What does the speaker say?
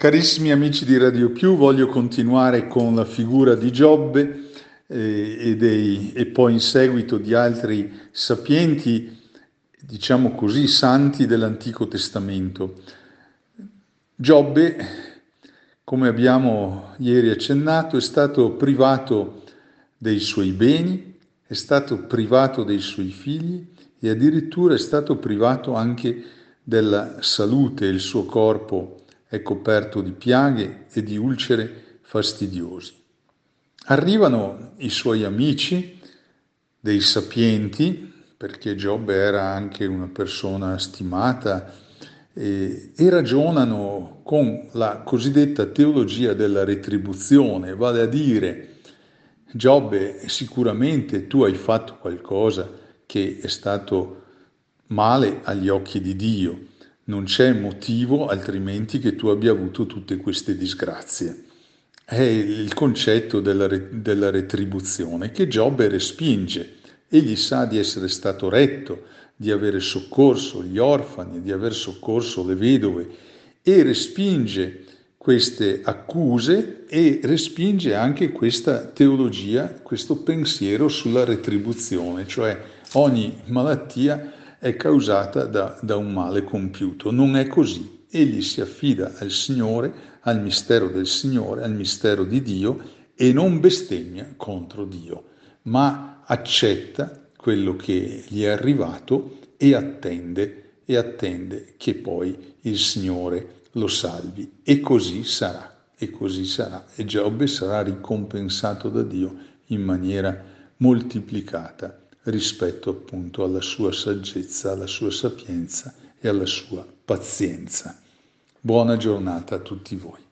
Carissimi amici di Radio Più, voglio continuare con la figura di Giobbe e poi in seguito di altri sapienti, diciamo così, santi dell'Antico Testamento. Giobbe, come abbiamo ieri accennato, è stato privato dei suoi beni, è stato privato dei suoi figli e addirittura è stato privato anche della salute. Il suo corpo è coperto di piaghe e di ulcere fastidiosi. Arrivano i suoi amici, dei sapienti, perché Giobbe era anche una persona stimata, e ragionano con la cosiddetta teologia della retribuzione, vale a dire: Giobbe, sicuramente tu hai fatto qualcosa che è stato male agli occhi di Dio, non c'è motivo altrimenti che tu abbia avuto tutte queste disgrazie. È il concetto della retribuzione che Giobbe respinge. Egli sa di essere stato retto, di avere soccorso gli orfani, di aver soccorso le vedove, e respinge queste accuse e respinge anche questa teologia, questo pensiero sulla retribuzione, cioè ogni malattia è causata da un male compiuto. Non è così. Egli si affida al Signore, al mistero del Signore, al mistero di Dio, e non bestemmia contro Dio, ma accetta quello che gli è arrivato e attende che poi il Signore lo salvi. E così sarà, e Giobbe sarà ricompensato da Dio in maniera moltiplicata rispetto appunto alla sua saggezza, alla sua sapienza e alla sua pazienza. Buona giornata a tutti voi.